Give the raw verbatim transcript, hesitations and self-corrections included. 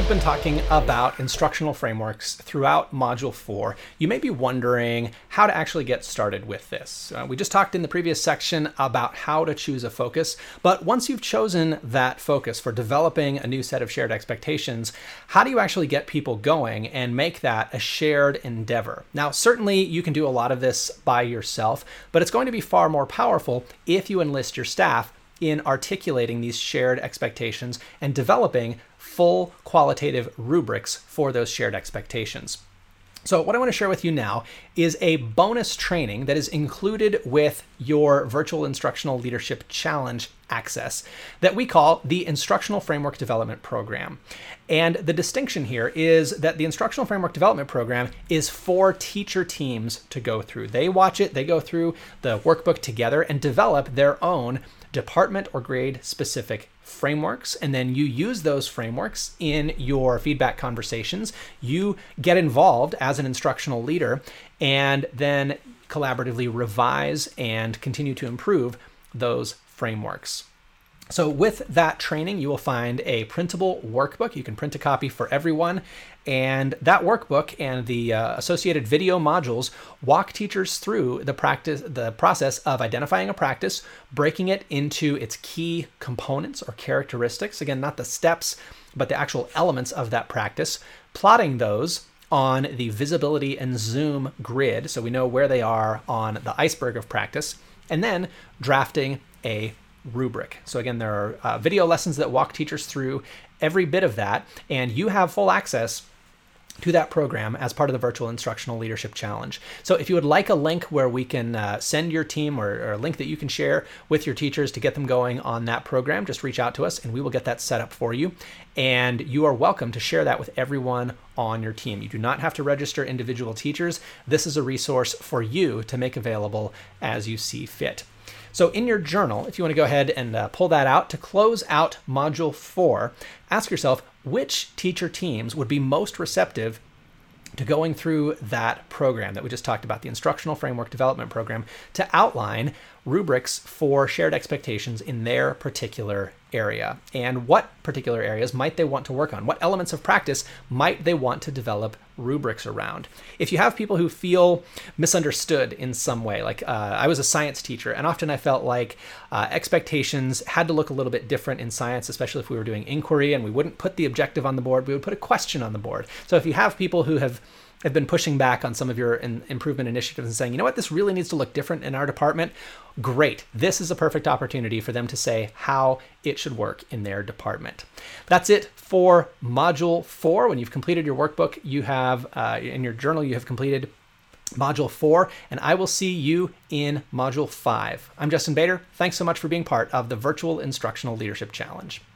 we've been talking about instructional frameworks throughout Module four, you may be wondering how to actually get started with this. Uh, we just talked in the previous section about how to choose a focus, but once you've chosen that focus for developing a new set of shared expectations, how do you actually get people going and make that a shared endeavor? Now, certainly you can do a lot of this by yourself, but it's going to be far more powerful if you enlist your staff in articulating these shared expectations and developing full qualitative rubrics for those shared expectations. So what I want to share with you now is a bonus training that is included with your Virtual Instructional Leadership Challenge access that we call the Instructional Framework Development Program. And the distinction here is that the Instructional Framework Development Program is for teacher teams to go through. They watch it, they go through the workbook together and develop their own department or grade specific frameworks, and then you use those frameworks in your feedback conversations. You get involved as an instructional leader and then collaboratively revise and continue to improve those frameworks. So with that training, you will find a printable workbook. You can print a copy for everyone. And that workbook and the uh, associated video modules walk teachers through the practice, the process of identifying a practice, breaking it into its key components or characteristics. Again, not the steps, but the actual elements of that practice, plotting those on the visibility and zoom grid so we know where they are on the iceberg of practice, and then drafting a rubric. So again, there are uh, video lessons that walk teachers through every bit of that, and you have full access to that program as part of the Virtual Instructional Leadership Challenge. So if you would like a link where we can uh, send your team or, or a link that you can share with your teachers to get them going on that program, just reach out to us and we will get that set up for you. And you are welcome to share that with everyone on your team. You do not have to register individual teachers. This is a resource for you to make available as you see fit. So in your journal, if you want to go ahead and uh, pull that out to close out Module four, ask yourself which teacher teams would be most receptive to going through that program that we just talked about, the Instructional Framework Development Program, to outline rubrics for shared expectations in their particular area. And what particular areas might they want to work on? What elements of practice might they want to develop rubrics around? If you have people who feel misunderstood in some way, like uh, I was a science teacher, and often I felt like uh, expectations had to look a little bit different in science, especially if we were doing inquiry and we wouldn't put the objective on the board, we would put a question on the board. So if you have people who have have been pushing back on some of your in, improvement initiatives and saying, you know what, this really needs to look different in our department, great. This is a perfect opportunity for them to say how it should work in their department. That's it for Module four. When you've completed your workbook, you have, uh, in your journal, you have completed Module four, and I will see you in Module five. I'm Justin Bader. Thanks so much for being part of the Virtual Instructional Leadership Challenge.